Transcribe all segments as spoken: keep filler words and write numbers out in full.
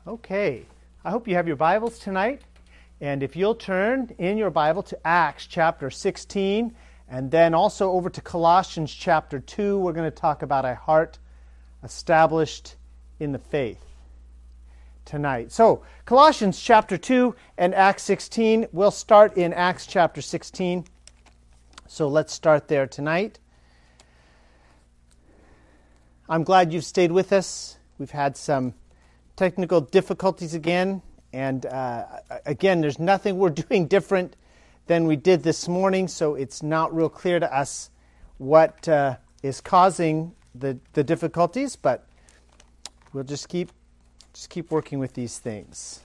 Okay, I hope you have your Bibles tonight, and if you'll turn in your Bible to Acts chapter sixteen, and then also over to Colossians chapter two, we're going to talk about a heart established in the faith tonight. So, Colossians chapter two and Acts sixteen, we'll start in Acts chapter sixteen, so let's start there tonight. I'm glad you've stayed with us. We've had some technical difficulties again, and uh, again, there's nothing we're doing different than we did this morning, so it's not real clear to us what uh, is causing the, the difficulties, but we'll just keep just keep working with these things.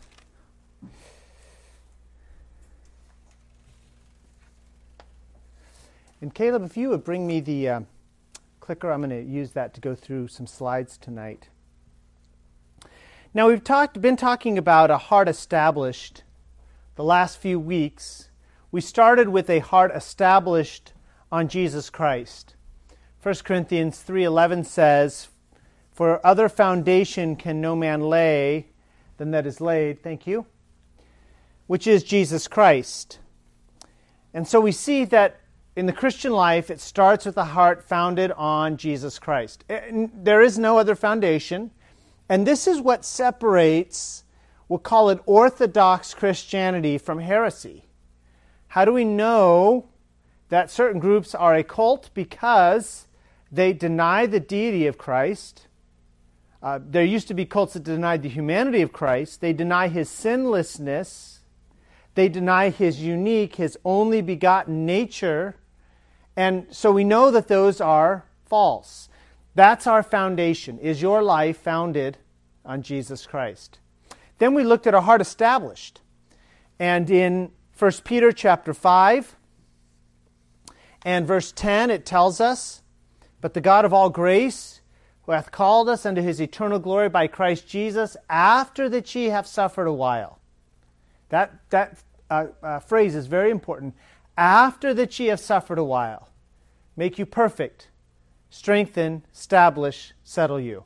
And Caleb, if you would bring me the uh, clicker, I'm going to use that to go through some slides tonight. Now, we've talked, been talking about a heart established the last few weeks. We started with a heart established on Jesus Christ. First Corinthians three eleven says, "For other foundation can no man lay than that is laid," thank you, which is Jesus Christ. And so we see that in the Christian life, it starts with a heart founded on Jesus Christ. There is no other foundation. And this is what separates, we'll call it Orthodox Christianity, from heresy. How do we know that certain groups are a cult? Because they deny the deity of Christ. Uh, there used to be cults that denied the humanity of Christ. They deny his sinlessness. They deny his unique, his only begotten nature. And so we know that those are false. That's our foundation. Is your life founded on Jesus Christ? Then we looked at a heart established. And in First Peter chapter five and verse ten, it tells us, "But the God of all grace, who hath called us unto his eternal glory by Christ Jesus, after that ye have suffered a while." That, that uh, uh, phrase is very important. "After that ye have suffered a while, make you perfect, strengthen, establish, settle you."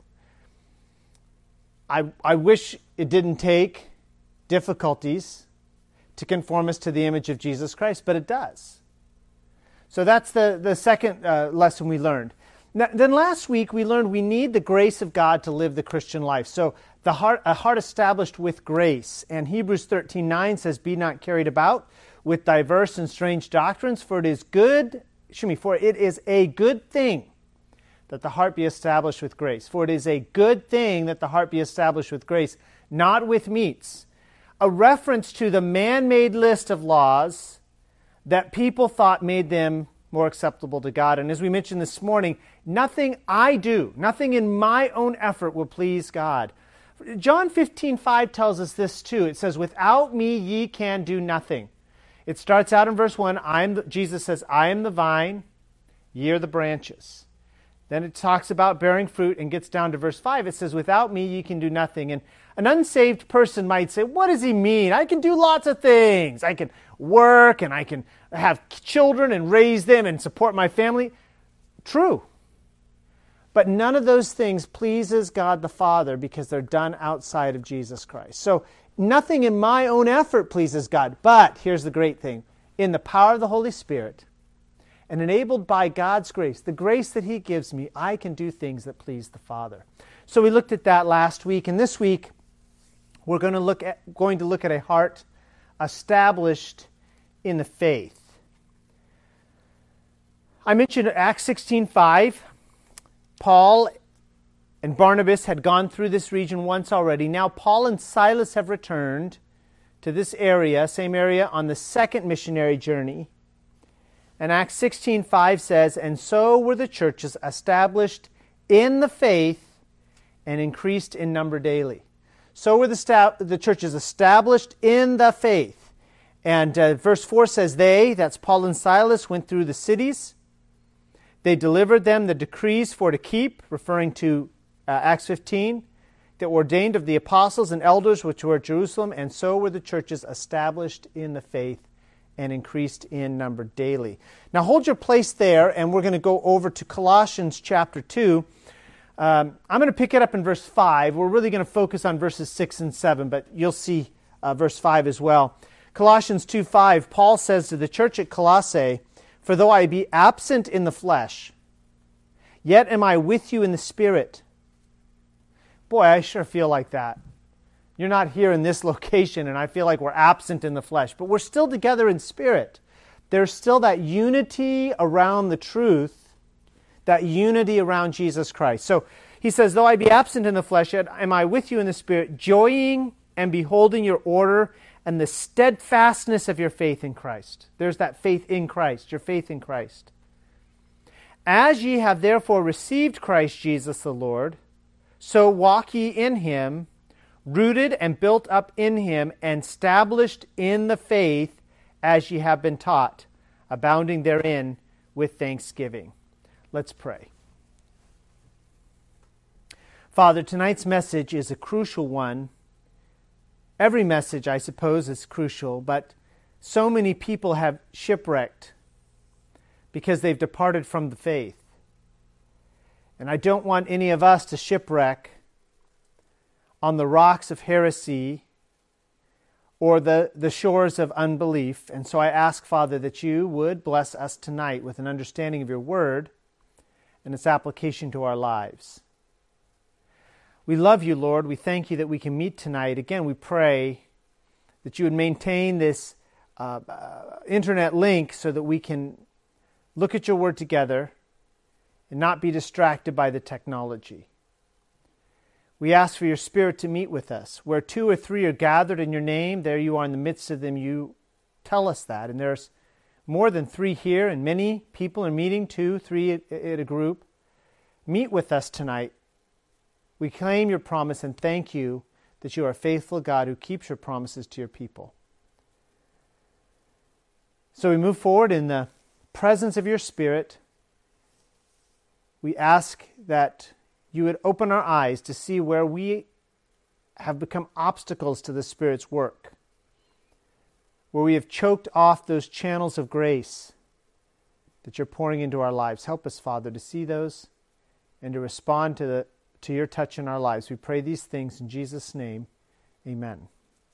I, I wish it didn't take difficulties to conform us to the image of Jesus Christ, but it does. So that's the, the second uh, lesson we learned. Now, then last week we learned we need the grace of God to live the Christian life. So the heart, a heart established with grace. And Hebrews thirteen nine says, "Be not carried about with diverse and strange doctrines, for it is good, excuse me, for it is a good thing that the heart be established with grace. For it is a good thing that the heart be established with grace, not with meats." A reference to the man-made list of laws that people thought made them more acceptable to God. And as we mentioned this morning, nothing I do, nothing in my own effort will please God. John fifteen five tells us this too. It says, "Without me ye can do nothing." It starts out in verse one, I am the, Jesus says, "I am the vine, ye are the branches." Then it talks about bearing fruit and gets down to verse five. It says, "Without me ye can do nothing." And an unsaved person might say, what does he mean? I can do lots of things. I can work and I can have children and raise them and support my family. True. But none of those things pleases God the Father because they're done outside of Jesus Christ. So nothing in my own effort pleases God. But here's the great thing. In the power of the Holy Spirit, and enabled by God's grace, the grace that he gives me, I can do things that please the Father. So we looked at that last week, and this week we're going to look at going to look at a heart established in the faith. I mentioned Acts sixteen five. Paul and Barnabas had gone through this region once already. Now Paul and Silas have returned to this area, same area, on the second missionary journey. And Acts sixteen five says, "And so were the churches established in the faith and increased in number daily." So were the, sta- the churches established in the faith. And uh, verse four says, "They," that's Paul and Silas, "went through the cities. They delivered them the decrees for to keep," referring to uh, Acts fifteen, "that were ordained of the apostles and elders which were at Jerusalem. And so were the churches established in the faith and increased in number daily." Now hold your place there, and we're going to go over to Colossians chapter two. Um, I'm going to pick it up in verse five. We're really going to focus on verses six and seven, but you'll see uh, verse five as well. Colossians two five, Paul says to the church at Colossae, "For though I be absent in the flesh, yet am I with you in the Spirit." Boy, I sure feel like that. You're not here in this location, and I feel like we're absent in the flesh, but we're still together in spirit. There's still that unity around the truth, that unity around Jesus Christ. So he says, "Though I be absent in the flesh, yet am I with you in the Spirit, joying and beholding your order and the steadfastness of your faith in Christ." There's that faith in Christ, your faith in Christ. "As ye have therefore received Christ Jesus the Lord, so walk ye in him, rooted and built up in him, and established in the faith as ye have been taught, abounding therein with thanksgiving." Let's pray. Father, tonight's message is a crucial one. Every message, I suppose, is crucial, but so many people have shipwrecked because they've departed from the faith. And I don't want any of us to shipwreck on the rocks of heresy or the, the shores of unbelief. And so I ask, Father, that you would bless us tonight with an understanding of your word and its application to our lives. We love you, Lord. We thank you that we can meet tonight. Again, we pray that you would maintain this uh, uh, internet link so that we can look at your word together and not be distracted by the technology. We ask for your Spirit to meet with us. Where two or three are gathered in your name, there you are in the midst of them. You tell us that. And there's more than three here, and many people are meeting, two, three at, at a group. Meet with us tonight. We claim your promise and thank you that you are a faithful God who keeps your promises to your people. So we move forward in the presence of your Spirit. We ask that you would open our eyes to see where we have become obstacles to the Spirit's work, where we have choked off those channels of grace that you're pouring into our lives. Help us, Father, to see those and to respond to the to your touch in our lives. We pray these things in Jesus' name. Amen.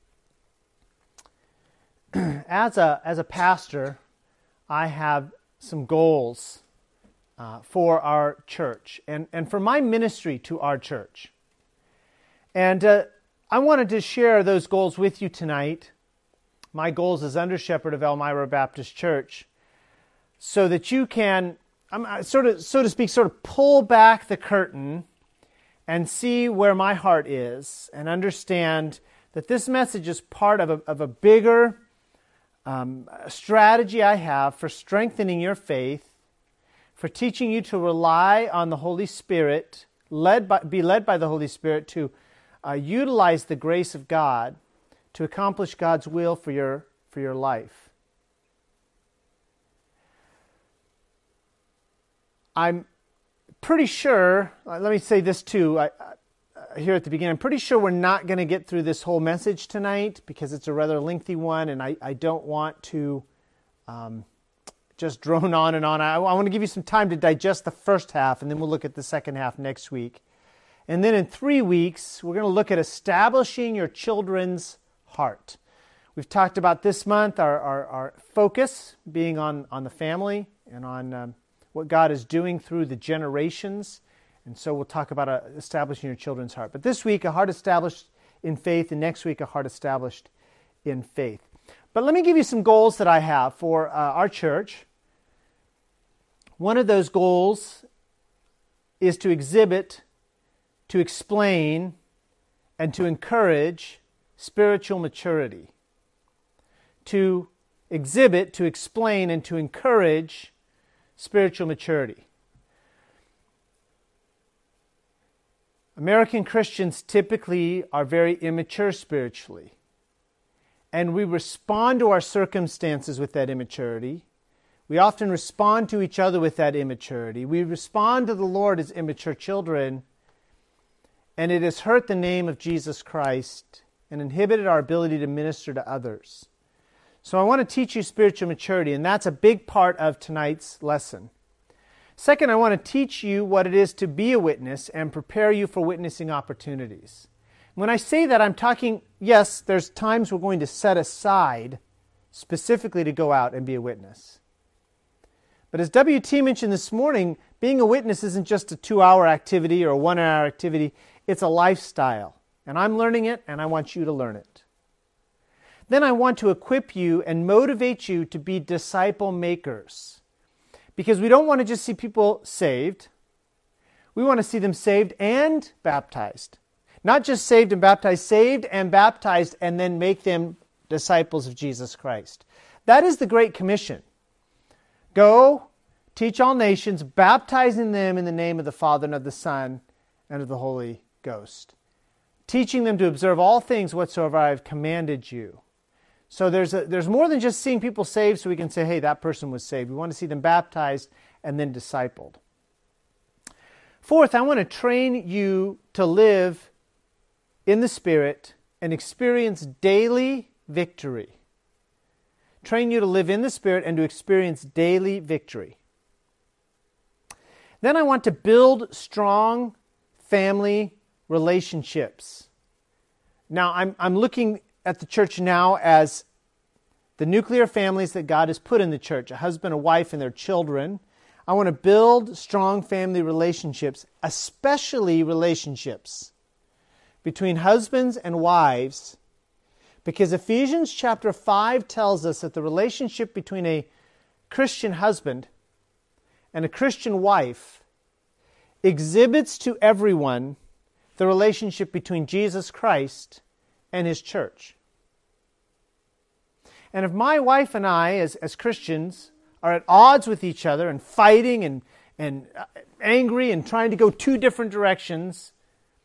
As a as a pastor, I have some goals uh, for our church and, and for my ministry to our church. And uh, I wanted to share those goals with you tonight. My goals as under shepherd of Elmira Baptist Church, so that you can, I'm sort of, so to speak, sort of pull back the curtain and see where my heart is and understand that this message is part of a, of a bigger um, strategy I have for strengthening your faith, for teaching you to rely on the Holy Spirit, led by, be led by the Holy Spirit to uh, utilize the grace of God to accomplish God's will for your, for your life. I'm pretty sure, uh, let me say this too, I, uh, here at the beginning, I'm pretty sure we're not going to get through this whole message tonight because it's a rather lengthy one, and I, I don't want to um, just drone on and on. I, I want to give you some time to digest the first half, and then we'll look at the second half next week. And then in three weeks, we're going to look at establishing your children's heart. We've talked about this month, our, our, our focus being on, on the family and on um, what God is doing through the generations. And so we'll talk about uh, establishing your children's heart. But this week, a heart established in faith, and next week, a heart established in faith. But let me give you some goals that I have for uh, our church. One of those goals is to exhibit, to explain, and to encourage spiritual maturity. To exhibit, to explain, and to encourage spiritual maturity. American Christians typically are very immature spiritually, and we respond to our circumstances with that immaturity. We often respond to each other with that immaturity. We respond to the Lord as immature children, and it has hurt the name of Jesus Christ and inhibited our ability to minister to others. So I want to teach you spiritual maturity, and that's a big part of tonight's lesson. Second, I want to teach you what it is to be a witness and prepare you for witnessing opportunities. When I say that, I'm talking, yes, there's times we're going to set aside specifically to go out and be a witness. But as W T mentioned this morning, being a witness isn't just a two-hour activity or a one-hour activity. It's a lifestyle. And I'm learning it, and I want you to learn it. Then I want to equip you and motivate you to be disciple makers. Because we don't want to just see people saved. We want to see them saved and baptized. Not just saved and baptized, saved and baptized, and then make them disciples of Jesus Christ. That is the Great Commission. Go, teach all nations, baptizing them in the name of the Father and of the Son and of the Holy Ghost. Teaching them to observe all things whatsoever I have commanded you. So there's a, there's more than just seeing people saved so we can say, hey, that person was saved. We want to see them baptized and then discipled. Fourth, I want to train you to live in the Spirit and experience daily victory. Train you to live in the Spirit and to experience daily victory. Then I want to build strong family relationships. Now, I'm, I'm looking at the church now as the nuclear families that God has put in the church, a husband, a wife, and their children. I want to build strong family relationships, especially relationships between husbands and wives, because Ephesians chapter five tells us that the relationship between a Christian husband and a Christian wife exhibits to everyone the relationship between Jesus Christ and His church. And if my wife and I, as, as Christians, are at odds with each other and fighting and, and angry and trying to go two different directions,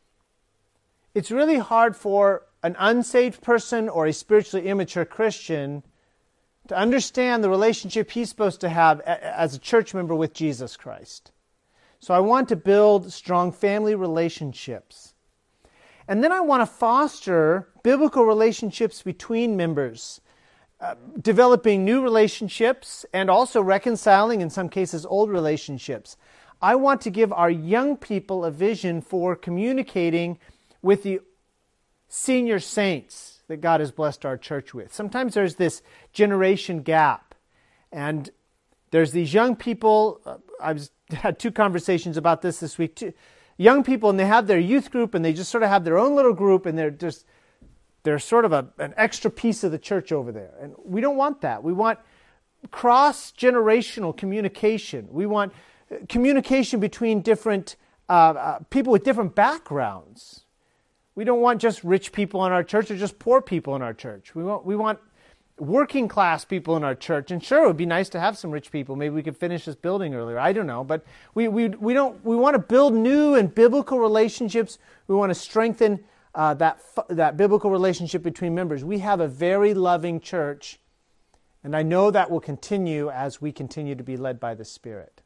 it's really hard for an unsaved person or a spiritually immature Christian to understand the relationship he's supposed to have as a church member with Jesus Christ. So I want to build strong family relationships. And then I want to foster biblical relationships between members, uh, developing new relationships and also reconciling, in some cases, old relationships. I want to give our young people a vision for communicating with the senior saints that God has blessed our church with. Sometimes there's this generation gap, and there's these young people. Uh, I've had two conversations about this this week too. Young people, and they have their youth group, and they just sort of have their own little group, and they're just they're sort of a, an extra piece of the church over there. And we don't want that. We want cross-generational communication. We want communication between different uh, uh, people with different backgrounds. We don't want just rich people in our church or just poor people in our church. We want we want working class people in our church. And sure, it would be nice to have some rich people. Maybe we could finish this building earlier. I don't know. But we we we don't we want to build new and biblical relationships. We want to strengthen uh, that that biblical relationship between members. We have a very loving church, and I know that will continue as we continue to be led by the Spirit.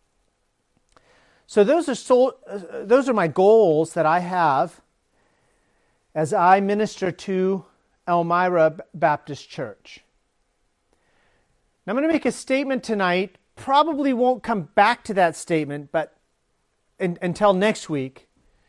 So those are so, uh, those are my goals that I have as I minister to Elmira Baptist Church. Now I'm going to make a statement tonight. Probably won't come back to that statement, but in, until next week.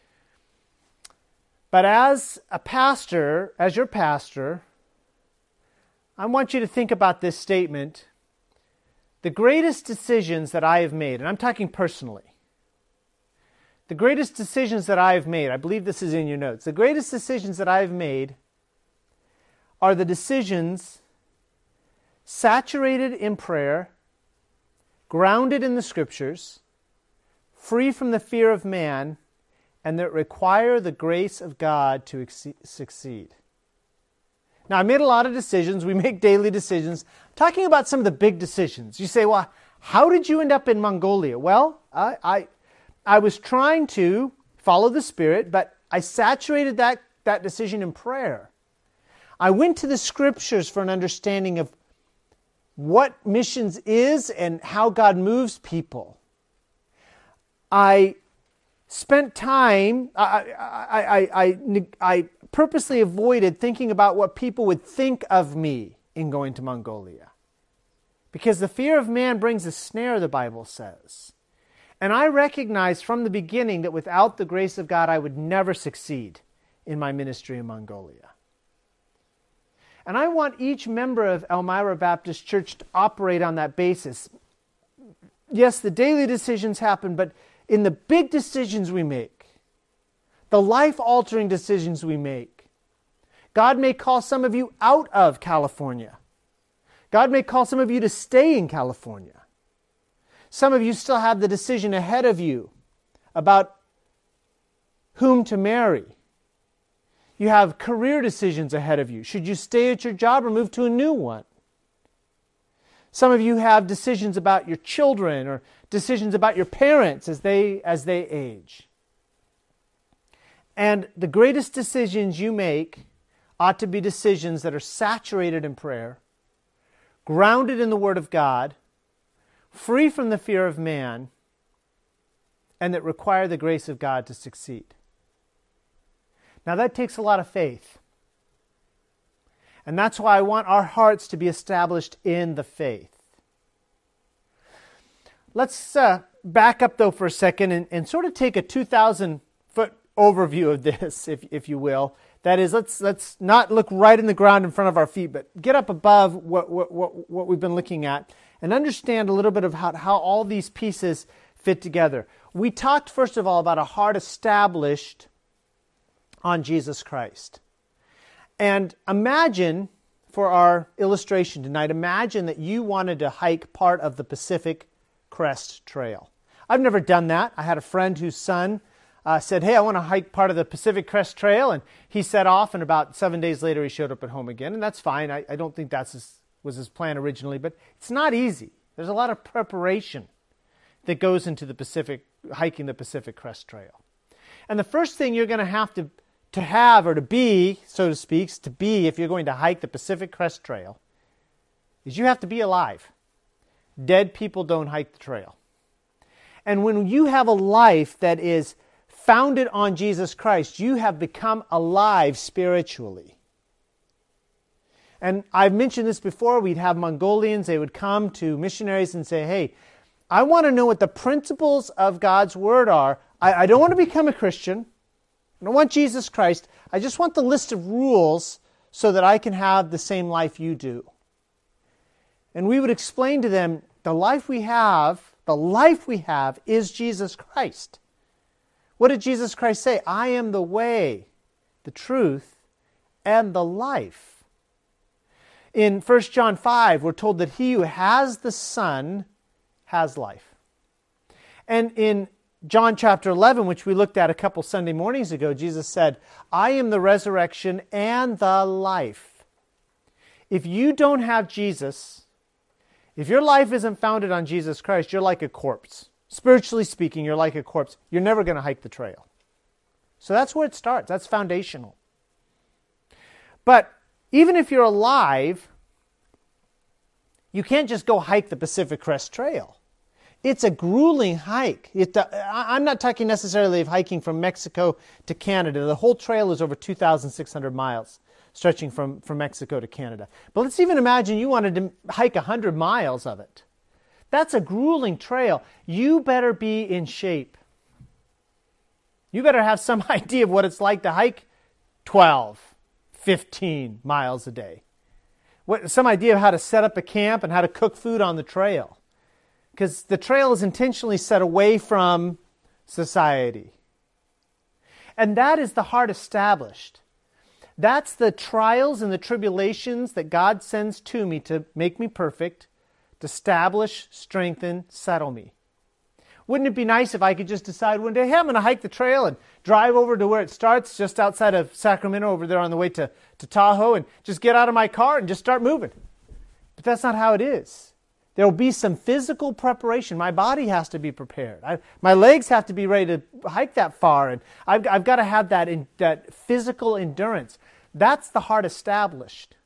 But as a pastor, as your pastor, I want you to think about this statement. The greatest decisions that I have made, and I'm talking personally, the greatest decisions that I have made, I believe this is in your notes, the greatest decisions that I have made are the decisions saturated in prayer, grounded in the Scriptures, free from the fear of man, and that require the grace of God to ex- succeed. Now, I made a lot of decisions. We make daily decisions. I'm talking about some of the big decisions. You say, well, how did you end up in Mongolia? Well, I... I I was trying to follow the Spirit, but I saturated that, that decision in prayer. I went to the Scriptures for an understanding of what missions is and how God moves people. I spent time, I, I, I, I, I purposely avoided thinking about what people would think of me in going to Mongolia. Because the fear of man brings a snare, the Bible says. And I recognized from the beginning that without the grace of God, I would never succeed in my ministry in Mongolia. And I want each member of Elmira Baptist Church to operate on that basis. Yes, the daily decisions happen, but in the big decisions we make, the life-altering decisions we make, God may call some of you out of California. God may call some of you to stay in California. Some of you still have the decision ahead of you about whom to marry. You have career decisions ahead of you. Should you stay at your job or move to a new one? Some of you have decisions about your children or decisions about your parents as they, as they age. And the greatest decisions you make ought to be decisions that are saturated in prayer, grounded in the Word of God, free from the fear of man, and that require the grace of God to succeed. Now that takes a lot of faith. And that's why I want our hearts to be established in the faith. Let's uh, back up though for a second and, and sort of take a two thousand foot overview of this, if, if you will. That is, let's let's not look right in the ground in front of our feet, but get up above what, what, what, what we've been looking at and understand a little bit of how, how all these pieces fit together. We talked, first of all, about a heart established on Jesus Christ. And imagine, for our illustration tonight, imagine that you wanted to hike part of the Pacific Crest Trail. I've never done that. I had a friend whose son uh, said, hey, I want to hike part of the Pacific Crest Trail, and he set off, and about seven days later he showed up at home again, and that's fine. I, I don't think that was his plan originally, but it's not easy. There's a lot of preparation that goes into the Pacific, hiking the Pacific Crest Trail. And the first thing you're going to have to to have or to be, so to speak, to be if you're going to hike the Pacific Crest Trail, is you have to be alive. Dead people don't hike the trail. And when you have a life that is founded on Jesus Christ, you have become alive spiritually. And I've mentioned this before. We'd have Mongolians, they would come to missionaries and say, hey, I want to know what the principles of God's Word are. I, I don't want to become a Christian. I don't want Jesus Christ. I just want the list of rules so that I can have the same life you do. And we would explain to them, the life we have, the life we have is Jesus Christ. What did Jesus Christ say? I am the way, the truth, and the life. In First John five, we're told that he who has the Son has life. And in John chapter eleven, which we looked at a couple Sunday mornings ago, Jesus said, I am the resurrection and the life. If you don't have Jesus, if your life isn't founded on Jesus Christ, you're like a corpse. Spiritually speaking, you're like a corpse. You're never going to hike the trail. So that's where it starts. That's foundational. But even if you're alive, you can't just go hike the Pacific Crest Trail. It's a grueling hike. It, uh, I'm not talking necessarily of hiking from Mexico to Canada. The whole trail is over two thousand six hundred miles, stretching from, from Mexico to Canada. But let's even imagine you wanted to hike one hundred miles of it. That's a grueling trail. You better be in shape. You better have some idea of what it's like to hike twelve, fifteen miles a day. What, some idea of how to set up a camp and how to cook food on the trail. Because the trail is intentionally set away from society. And that is the heart established. That's the trials and the tribulations that God sends to me to make me perfect, to establish, strengthen, settle me. Wouldn't it be nice if I could just decide one day, hey, I'm going to hike the trail and drive over to where it starts, just outside of Sacramento, over there on the way to, to Tahoe, and just get out of my car and just start moving. But that's not how it is. There will be some physical preparation. My body has to be prepared. I, my legs have to be ready to hike that far. And I've, I've got to have that, in, that physical endurance. That's the heart established.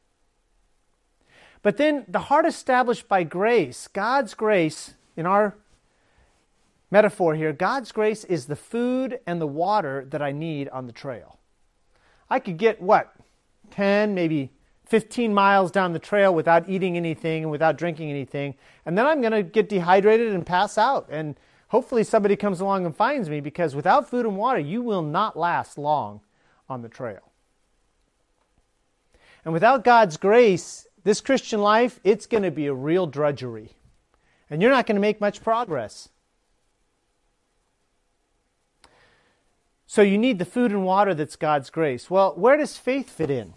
But then the heart established by grace, God's grace, in our metaphor here, God's grace is the food and the water that I need on the trail. I could get, what, ten, maybe fifteen miles down the trail without eating anything and without drinking anything, and then I'm going to get dehydrated and pass out. And Hopefully somebody comes along and finds me, because without food and water, you will not last long on the trail. And without God's grace, this Christian life, it's going to be a real drudgery. And you're not going to make much progress. So you need the food and water that's God's grace. Well, where does faith fit in?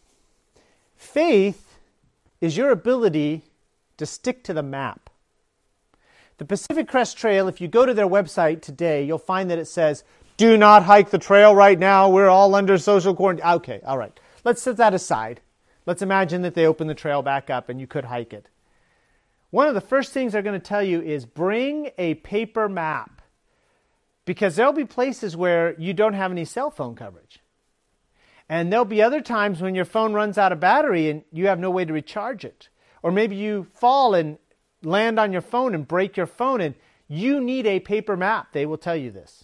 Faith is your ability to stick to the map. The Pacific Crest Trail, if you go to their website today, you'll find that it says, do not hike the trail right now. We're all under social quarantine. Okay, all right. Let's set that aside. Let's imagine that they open the trail back up and you could hike it. One of the first things they're going to tell you is bring a paper map, because there'll be places where you don't have any cell phone coverage. And there'll be other times when your phone runs out of battery and you have no way to recharge it. Or maybe you fall and land on your phone and break your phone, and you need a paper map. They will tell you this.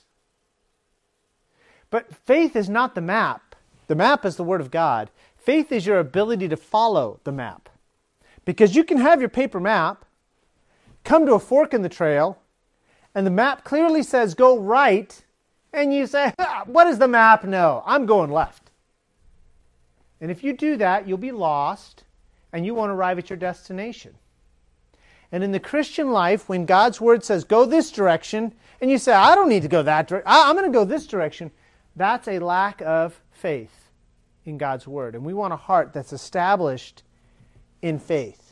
But faith is not the map. The map is the Word of God. Faith is your ability to follow the map. Because you can have your paper map, come to a fork in the trail, and the map clearly says go right, and you say, ah, what does the map know? I'm going left. And if you do that, you'll be lost, and you won't arrive at your destination. And in the Christian life, when God's Word says, go this direction, and you say, I don't need to go that direction, I'm going to go this direction, that's a lack of faith in God's Word. And we want a heart that's established in faith.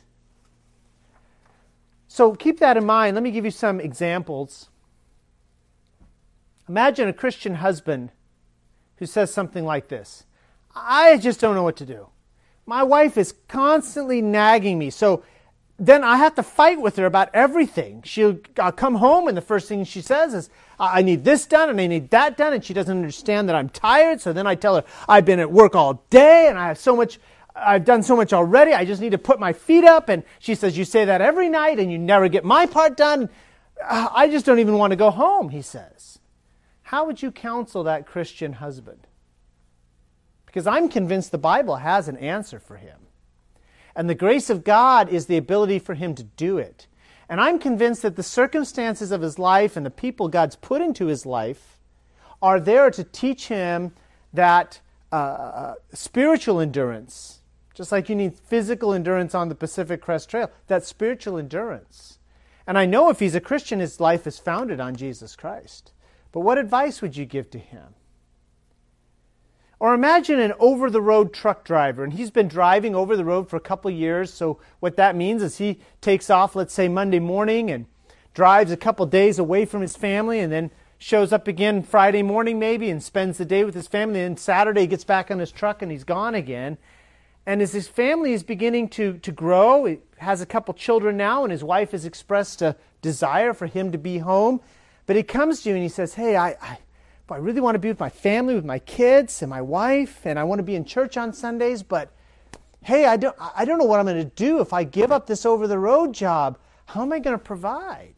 So keep that in mind. Let me give you some examples. Imagine a Christian husband who says something like this: I just don't know what to do. My wife is constantly nagging me, so then I have to fight with her about everything. She'll uh, come home and the first thing she says is, I need this done and I need that done, and she doesn't understand that I'm tired. So then I tell her, I've been at work all day and I have so much, I've done so much already, I just need to put my feet up. And she says, you say that every night and you never get my part done. Uh, I just don't even want to go home, he says. How would you counsel that Christian husband? Because I'm convinced the Bible has an answer for him. And the grace of God is the ability for him to do it. And I'm convinced that the circumstances of his life and the people God's put into his life are there to teach him that uh, spiritual endurance, just like you need physical endurance on the Pacific Crest Trail, that spiritual endurance. And I know if he's a Christian, his life is founded on Jesus Christ. But what advice would you give to him? Or imagine an over-the-road truck driver, and he's been driving over the road for a couple of years. So what that means is he takes off, let's say, Monday morning and drives a couple days away from his family, and then shows up again Friday morning maybe and spends the day with his family. And then Saturday he gets back on his truck and he's gone again. And as his family is beginning to, to grow, he has a couple children now, and his wife has expressed a desire for him to be home. But he comes to you and he says, hey, I... I I really want to be with my family, with my kids and my wife, and I want to be in church on Sundays, but hey, I don't, I don't know what I'm going to do if I give up this over-the-road job. How am I going to provide?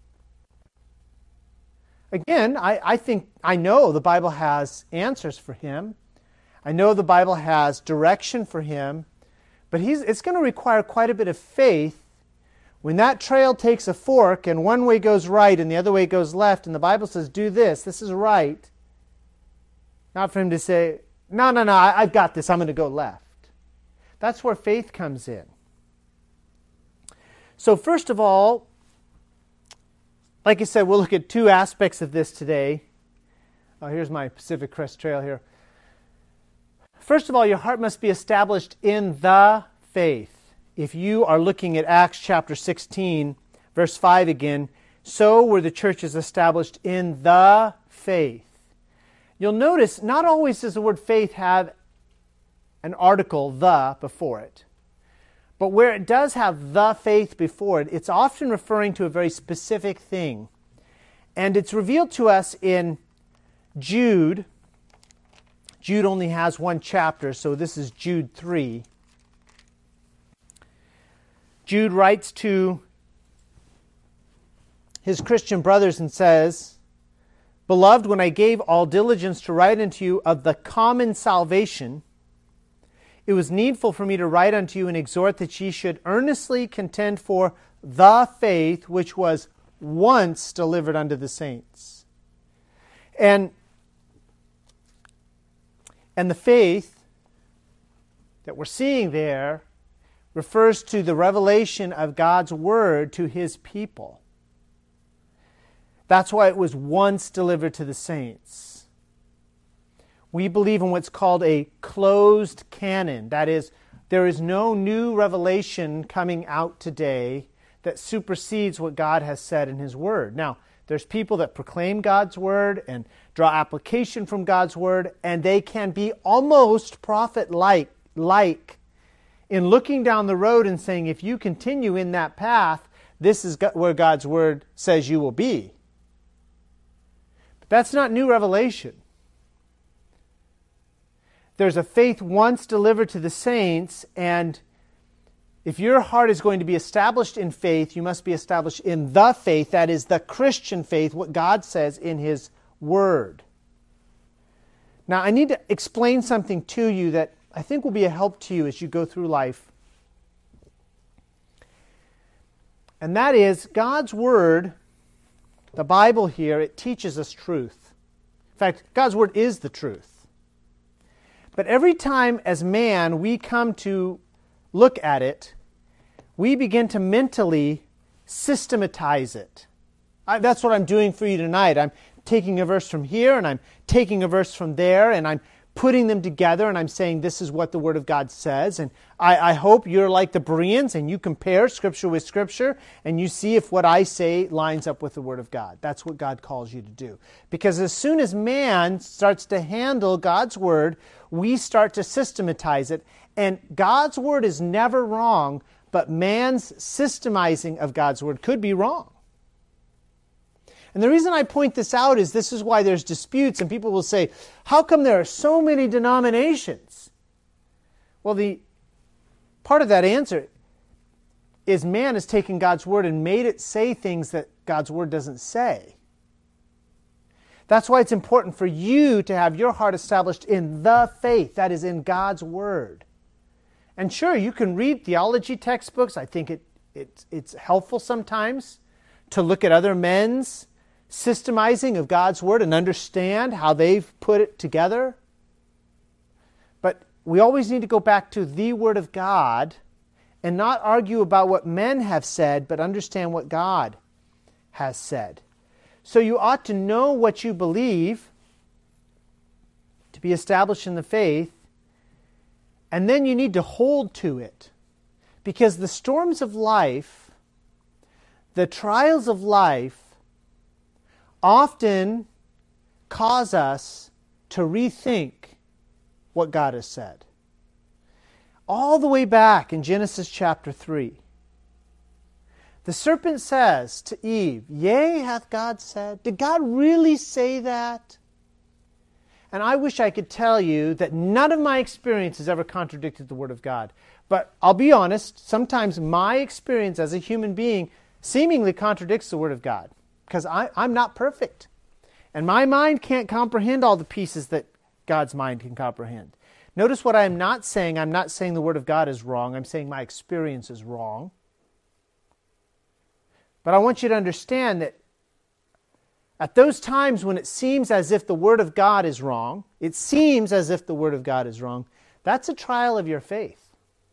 Again, I, I think, I know the Bible has answers for him. I know the Bible has direction for him, but he's, it's going to require quite a bit of faith when that trail takes a fork and one way goes right and the other way goes left, and the Bible says, do this, this is right. Not for him to say, no, no, no, I've got this, I'm going to go left. That's where faith comes in. So first of all, like I said, we'll look at two aspects of this today. Oh, here's my Pacific Crest Trail here. First of all, your heart must be established in the faith. If you are looking at Acts chapter sixteen, verse five again, so were the churches established in the faith. You'll notice not always does the word faith have an article, the, before it. But where it does have the faith before it, it's often referring to a very specific thing. And it's revealed to us in Jude. Jude only has one chapter, so this is Jude three. Jude writes to his Christian brothers and says, Beloved, when I gave all diligence to write unto you of the common salvation, it was needful for me to write unto you and exhort that ye should earnestly contend for the faith which was once delivered unto the saints. And, and the faith that we're seeing there refers to the revelation of God's Word to His people. That's why it was once delivered to the saints. We believe in what's called a closed canon. That is, there is no new revelation coming out today that supersedes what God has said in His Word. Now, there's people that proclaim God's Word and draw application from God's Word, and they can be almost prophet-like like in looking down the road and saying, if you continue in that path, this is where God's Word says you will be. But that's not new revelation. There's a faith once delivered to the saints, and if your heart is going to be established in faith, you must be established in the faith, that is the Christian faith, what God says in His Word. Now, I need to explain something to you that I think will be a help to you as you go through life. And that is, God's Word, the Bible here, it teaches us truth. In fact, God's Word is the truth. But every time as man we come to look at it, we begin to mentally systematize it. I, that's what I'm doing for you tonight. I'm taking a verse from here, and I'm taking a verse from there, and I'm putting them together, and I'm saying this is what the Word of God says. And I, I hope you're like the Bereans, and you compare Scripture with Scripture, and you see if what I say lines up with the Word of God. That's what God calls you to do. Because as soon as man starts to handle God's Word, we start to systematize it. And God's Word is never wrong, but man's systemizing of God's Word could be wrong. And the reason I point this out is this is why there's disputes, and people will say, how come there are so many denominations? Well, the part of that answer is man has taken God's Word and made it say things that God's Word doesn't say. That's why it's important for you to have your heart established in the faith, that is in God's Word. And sure, you can read theology textbooks. I think it, it it's helpful sometimes to look at other men's systemizing of God's Word and understand how they've put it together. But we always need to go back to the Word of God and not argue about what men have said, but understand what God has said. So you ought to know what you believe to be established in the faith, and then you need to hold to it. Because the storms of life, the trials of life, often cause us to rethink what God has said. All the way back in Genesis chapter three, the serpent says to Eve, "Yea, hath God said?" Did God really say that? And I wish I could tell you that none of my experience has ever contradicted the Word of God. But I'll be honest, sometimes my experience as a human being seemingly contradicts the Word of God. Because I'm not perfect. And my mind can't comprehend all the pieces that God's mind can comprehend. Notice what I'm not saying. I'm not saying the Word of God is wrong. I'm saying my experience is wrong. But I want you to understand that at those times when it seems as if the Word of God is wrong, it seems as if the Word of God is wrong, that's a trial of your faith.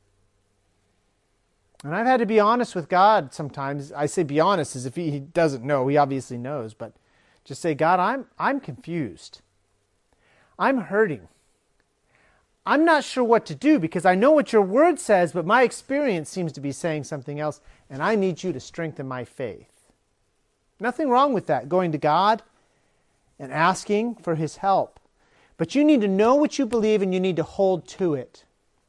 And I've had to be honest with God sometimes. I say be honest as if He, he doesn't know. He obviously knows. But just say, God, I'm, I'm confused. I'm hurting. I'm not sure what to do because I know what your Word says, but my experience seems to be saying something else, and I need you to strengthen my faith. Nothing wrong with that, going to God and asking for His help. But you need to know what you believe and you need to hold to it.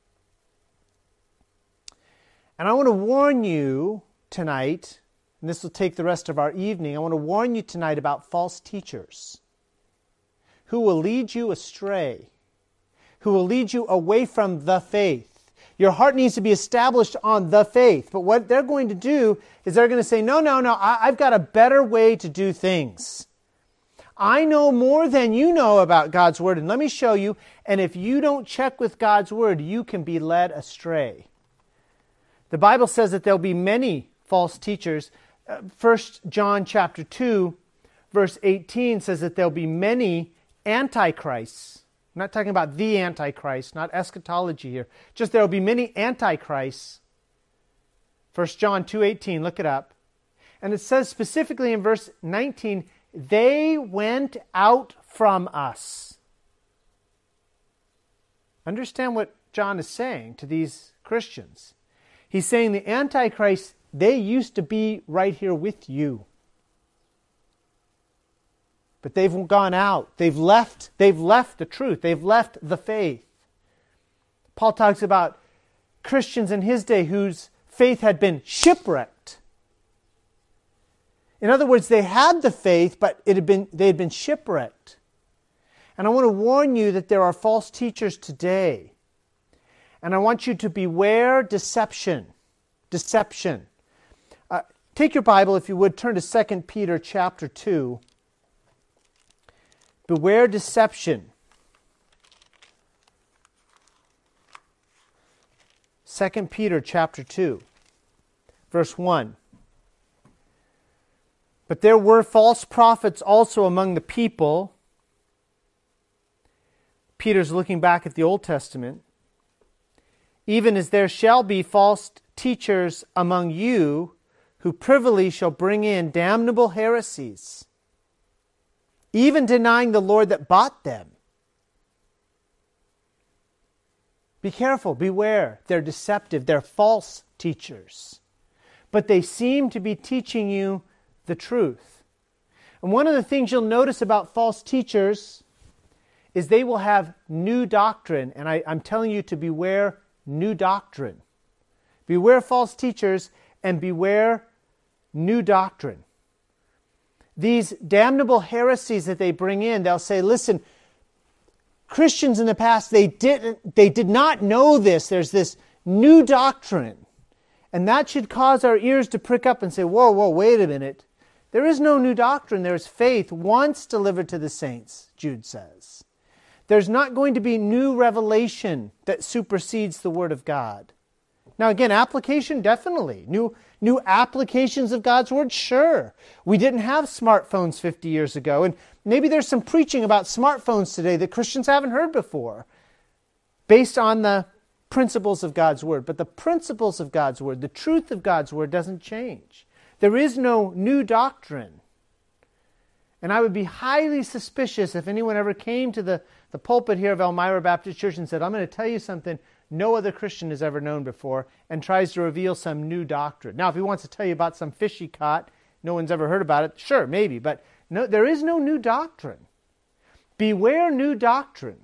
And I want to warn you tonight, and this will take the rest of our evening, I want to warn you tonight about false teachers who will lead you astray, who will lead you away from the faith. Your heart needs to be established on the faith. But what they're going to do is they're going to say, no, no, no, I, I've got a better way to do things. I know more than you know about God's Word, and let me show you. And if you don't check with God's Word, you can be led astray. The Bible says that there'll be many false teachers. uh, First John chapter two, verse eighteen says that there'll be many antichrists. I'm not talking about the Antichrist, not eschatology here. Just there will be many antichrists. First John two eighteen, look it up. And it says specifically in verse nineteen, they went out from us. Understand what John is saying to these Christians. He's saying the Antichrist, they used to be right here with you. But they've gone out. They've left, they've left the truth. They've left the faith. Paul talks about Christians in his day whose faith had been shipwrecked. In other words, they had the faith, but it had been they had been shipwrecked. And I want to warn you that there are false teachers today. And I want you to beware deception. Deception. Uh, take your Bible, if you would, turn to Second Peter chapter two. Beware deception. Second Peter chapter two, verse one. But there were false prophets also among the people. Peter's looking back at the Old Testament. Even as there shall be false teachers among you, who privily shall bring in damnable heresies, even denying the Lord that bought them. Be careful, beware. They're deceptive. They're false teachers. But they seem to be teaching you the truth. And one of the things you'll notice about false teachers is they will have new doctrine. And I, I'm telling you to beware new doctrine. Beware false teachers and beware new doctrine. These damnable heresies that they bring in, they'll say, listen, Christians in the past, they didn't, they did not know this. There's this new doctrine. And that should cause our ears to prick up and say, whoa, whoa, wait a minute. There is no new doctrine. There is faith once delivered to the saints, Jude says. There's not going to be new revelation that supersedes the Word of God. Now again, application, definitely. New, new applications of God's Word, sure. We didn't have smartphones fifty years ago, and maybe there's some preaching about smartphones today that Christians haven't heard before, based on the principles of God's Word. But the principles of God's Word, the truth of God's Word doesn't change. There is no new doctrine. And I would be highly suspicious if anyone ever came to the, the pulpit here of Elmira Baptist Church and said, I'm going to tell you something no other Christian has ever known before, and tries to reveal some new doctrine. Now, if he wants to tell you about some fish he caught, no one's ever heard about it, sure, maybe. But no, there is no new doctrine. Beware new doctrine.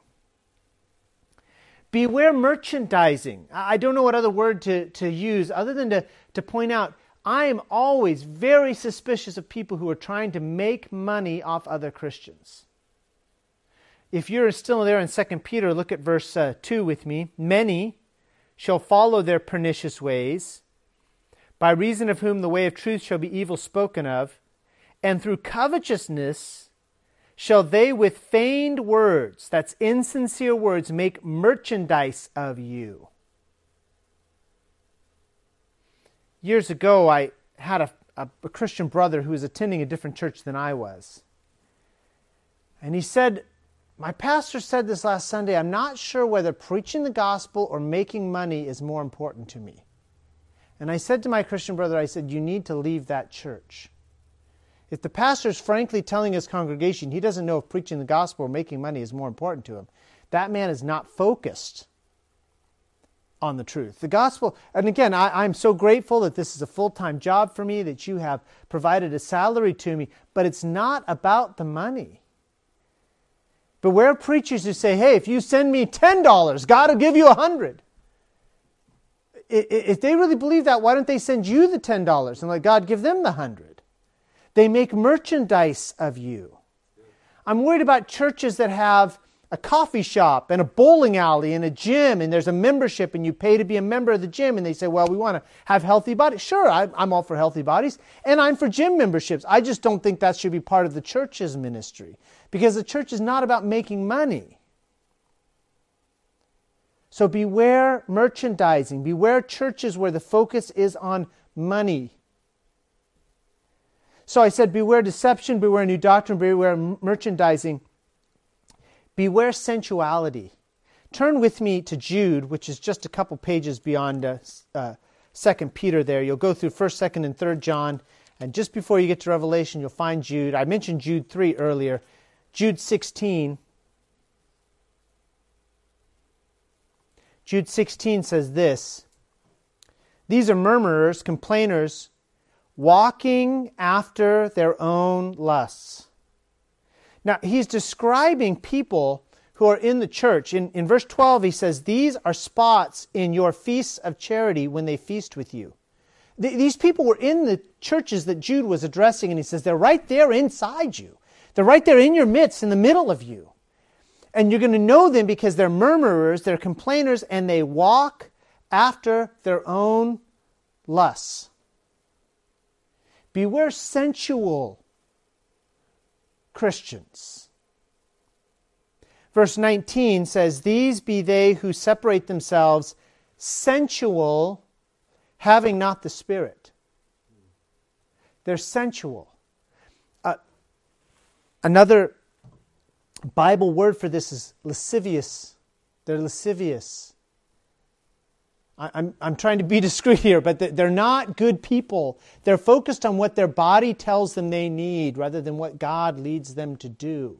Beware merchandising. I don't know what other word to, to use other than to, to point out I am always very suspicious of people who are trying to make money off other Christians. If you're still there in Second Peter, look at verse uh, two with me. Many shall follow their pernicious ways, by reason of whom the way of truth shall be evil spoken of, and through covetousness shall they with feigned words, that's insincere words, make merchandise of you. Years ago, I had a, a, a Christian brother who was attending a different church than I was. And he said, my pastor said this last Sunday, I'm not sure whether preaching the gospel or making money is more important to me. And I said to my Christian brother, I said, you need to leave that church. If the pastor is frankly telling his congregation he doesn't know if preaching the gospel or making money is more important to him, that man is not focused on the truth. The gospel, and again, I, I'm so grateful that this is a full-time job for me, that you have provided a salary to me, but it's not about the money. Beware preachers who say, hey, if you send me ten dollars, God will give you a hundred. If they really believe that, why don't they send you the ten dollars and let God give them the hundred? They make merchandise of you. I'm worried about churches that have a coffee shop and a bowling alley and a gym, and there's a membership and you pay to be a member of the gym, and they say, well, we want to have healthy bodies. Sure, I'm all for healthy bodies, and I'm for gym memberships. I just don't think that should be part of the church's ministry, because the church is not about making money. So beware merchandising. Beware churches where the focus is on money. So I said, beware deception, beware new doctrine, beware merchandising, beware sensuality. Turn with me to Jude, which is just a couple pages beyond uh, uh, Second Peter there. You'll go through First, Second, and Third John, and just before you get to Revelation, you'll find Jude. I mentioned Jude three earlier. Jude sixteen. Jude sixteen says this, these are murmurers, complainers, walking after their own lusts. Now, he's describing people who are in the church. In, in verse twelve, he says, these are spots in your feasts of charity when they feast with you. Th- these people were in the churches that Jude was addressing, and he says, they're right there inside you. They're right there in your midst, in the middle of you. And you're going to know them because they're murmurers, they're complainers, and they walk after their own lusts. Beware sensual Christians. Verse nineteen says, these be they who separate themselves sensual, having not the Spirit. They're sensual. Uh, another Bible word for this is lascivious. They're lascivious. I, I'm, I'm trying to be discreet here, but they're not good people. They're focused on what their body tells them they need rather than what God leads them to do.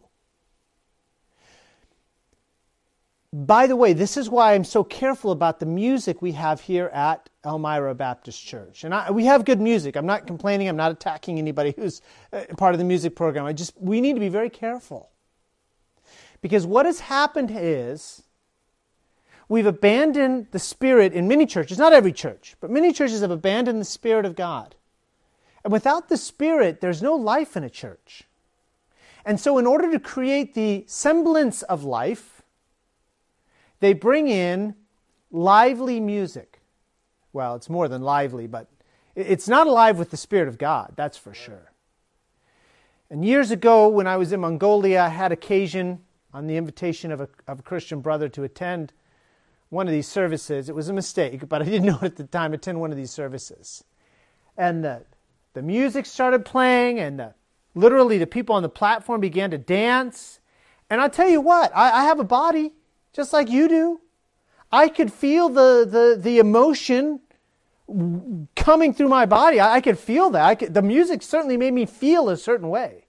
By the way, this is why I'm so careful about the music we have here at Elmira Baptist Church. And I, we have good music. I'm not complaining. I'm not attacking anybody who's part of the music program. I just, we need to be very careful. Because what has happened is we've abandoned the Spirit in many churches, not every church, but many churches have abandoned the Spirit of God. And without the Spirit, there's no life in a church. And so in order to create the semblance of life, they bring in lively music. Well, it's more than lively, but it's not alive with the Spirit of God, that's for sure. And years ago, when I was in Mongolia, I had occasion, on the invitation of a, of a Christian brother, to attend one of these services. It was a mistake, but I didn't know it at the time, attend one of these services. And the, the music started playing, and the, literally the people on the platform began to dance. And I'll tell you what, I, I have a body, just like you do. I could feel the, the, the emotion coming through my body. I, I could feel that. I could, the music certainly made me feel a certain way.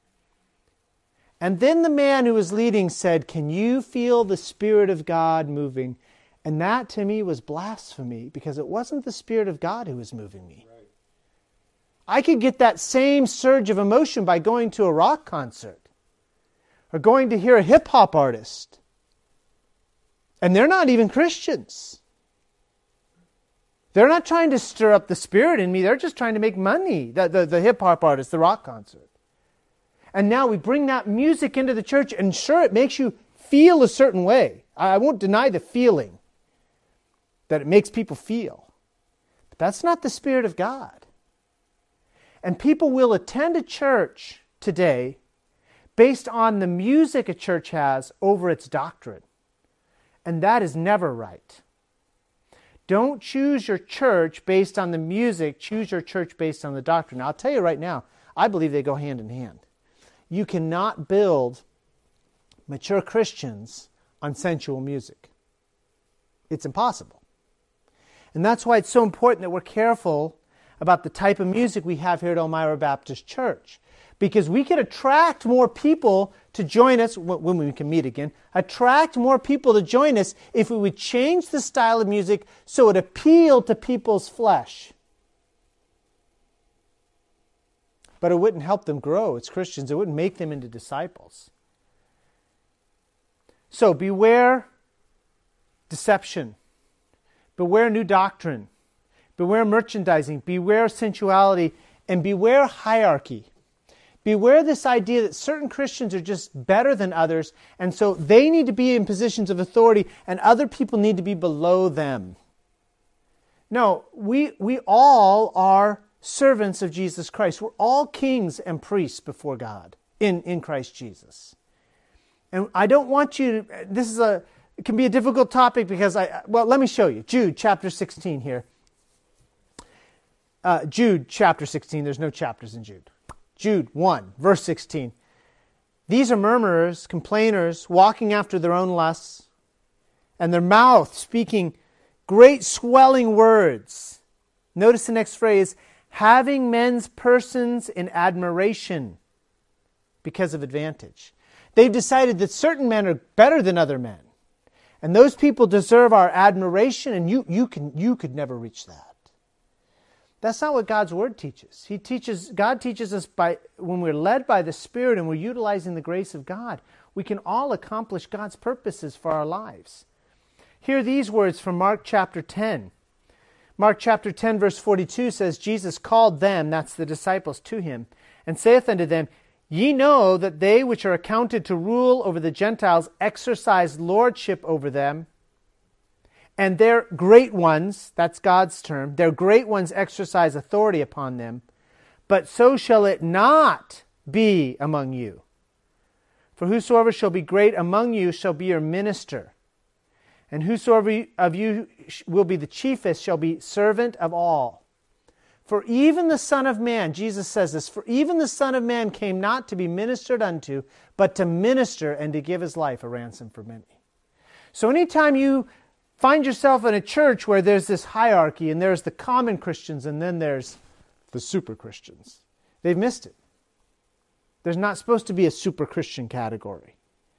And then the man who was leading said, "Can you feel the Spirit of God moving?" And that to me was blasphemy, because it wasn't the Spirit of God who was moving me. Right. I could get that same surge of emotion by going to a rock concert or going to hear a hip-hop artist. And they're not even Christians. They're not trying to stir up the Spirit in me. They're just trying to make money, the, the, the hip-hop artist, the rock concert. And now we bring that music into the church, and sure, it makes you feel a certain way. I won't deny the feeling that it makes people feel. But that's not the Spirit of God. And people will attend a church today based on the music a church has over its doctrine. And that is never right. Don't choose your church based on the music. Choose your church based on the doctrine. Now, I'll tell you right now, I believe they go hand in hand. You cannot build mature Christians on sensual music. It's impossible. And that's why it's so important that we're careful about the type of music we have here at Elmira Baptist Church. Because we could attract more people to join us when we can meet again. Attract more people to join us if we would change the style of music so it appealed to people's flesh. But it wouldn't help them grow as Christians. It wouldn't make them into disciples. So beware deception. Beware new doctrine. Beware merchandising. Beware sensuality. And beware hierarchy. Beware this idea that certain Christians are just better than others, and so they need to be in positions of authority and other people need to be below them. No, we, we all are servants of Jesus Christ. We're all kings and priests before God in, in Christ Jesus. And I don't want you to, this is a, it can be a difficult topic because I, well, let me show you. Jude chapter sixteen here. Uh, Jude chapter sixteen, there's no chapters in Jude. Jude one, verse sixteen. These are murmurers, complainers, walking after their own lusts, and their mouth speaking great swelling words. Notice the next phrase, having men's persons in admiration because of advantage. They've decided that certain men are better than other men. And those people deserve our admiration, and you, you, can, you could never reach that. That's not what God's Word teaches. He teaches, God teaches us by when we're led by the Spirit and we're utilizing the grace of God, we can all accomplish God's purposes for our lives. Hear these words from Mark chapter ten. Mark chapter ten verse forty-two says, Jesus called them, that's the disciples, to him, and saith unto them, Ye know that they which are accounted to rule over the Gentiles exercise lordship over them, and their great ones, that's God's term, their great ones exercise authority upon them. But so shall it not be among you. For whosoever shall be great among you shall be your minister. And whosoever of you will be the chiefest shall be servant of all. For even the Son of Man, Jesus says this, for even the Son of Man came not to be ministered unto, but to minister and to give his life a ransom for many. So anytime you find yourself in a church where there's this hierarchy and there's the common Christians and then there's the super Christians, they've missed it. There's not supposed to be a super Christian category.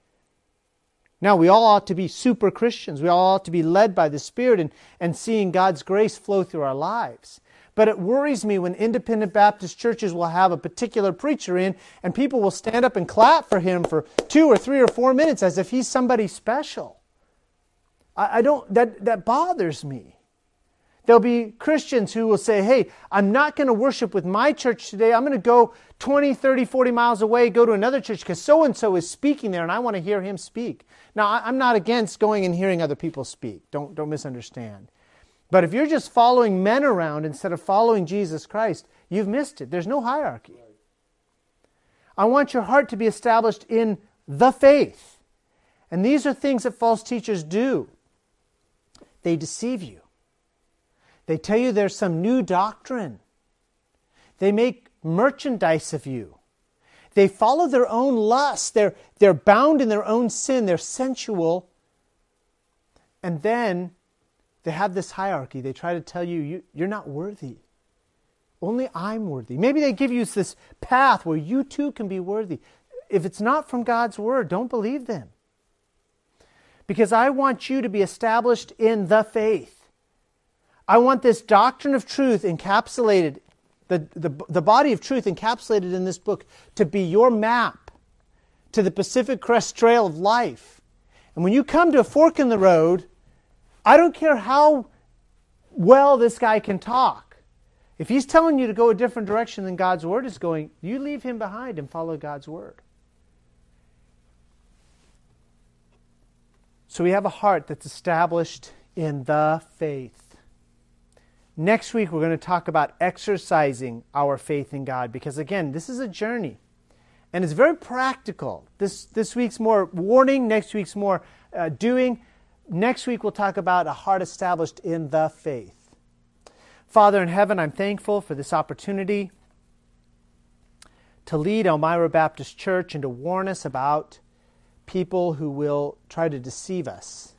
Now, we all ought to be super Christians. We all ought to be led by the Spirit and, and seeing God's grace flow through our lives. But it worries me when independent Baptist churches will have a particular preacher in and people will stand up and clap for him for two or three or four minutes as if he's somebody special. I, I don't, that, that bothers me. There'll be Christians who will say, hey, I'm not going to worship with my church today. I'm going to go twenty, thirty, forty miles away, go to another church because so-and-so is speaking there and I want to hear him speak. Now, I'm not against going and hearing other people speak. Don't, don't misunderstand. But if you're just following men around instead of following Jesus Christ, you've missed it. There's no hierarchy. I want your heart to be established in the faith. And these are things that false teachers do. They deceive you. They tell you there's some new doctrine. They make merchandise of you. They follow their own lusts. They're, they're bound in their own sin. They're sensual. And then they have this hierarchy. They try to tell you, you you're not worthy. Only I'm worthy. Maybe they give you this path where you too can be worthy. If it's not from God's Word, don't believe them. Because I want you to be established in the faith. I want this doctrine of truth encapsulated, the, the, the body of truth encapsulated in this book to be your map to the Pacific Crest Trail of life. And when you come to a fork in the road, I don't care how well this guy can talk. If he's telling you to go a different direction than God's Word is going, you leave him behind and follow God's Word. So we have a heart that's established in the faith. Next week, we're going to talk about exercising our faith in God because, again, this is a journey. And it's very practical. This, this week's more warning. Next week's more uh, doing. Next week, we'll talk about a heart established in the faith. Father in heaven, I'm thankful for this opportunity to lead Elmira Baptist Church and to warn us about people who will try to deceive us.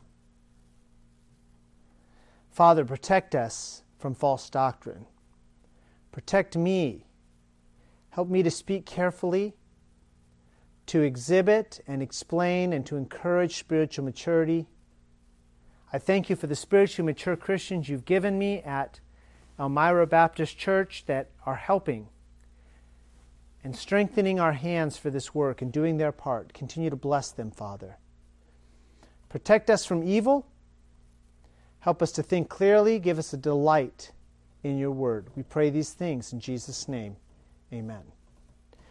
Father, protect us from false doctrine. Protect me. Help me to speak carefully, to exhibit and explain and to encourage spiritual maturity. I thank you for the spiritually mature Christians you've given me at Elmira Baptist Church that are helping and strengthening our hands for this work and doing their part. Continue to bless them, Father. Protect us from evil. Help us to think clearly. Give us a delight in your word. We pray these things in Jesus' name. Amen.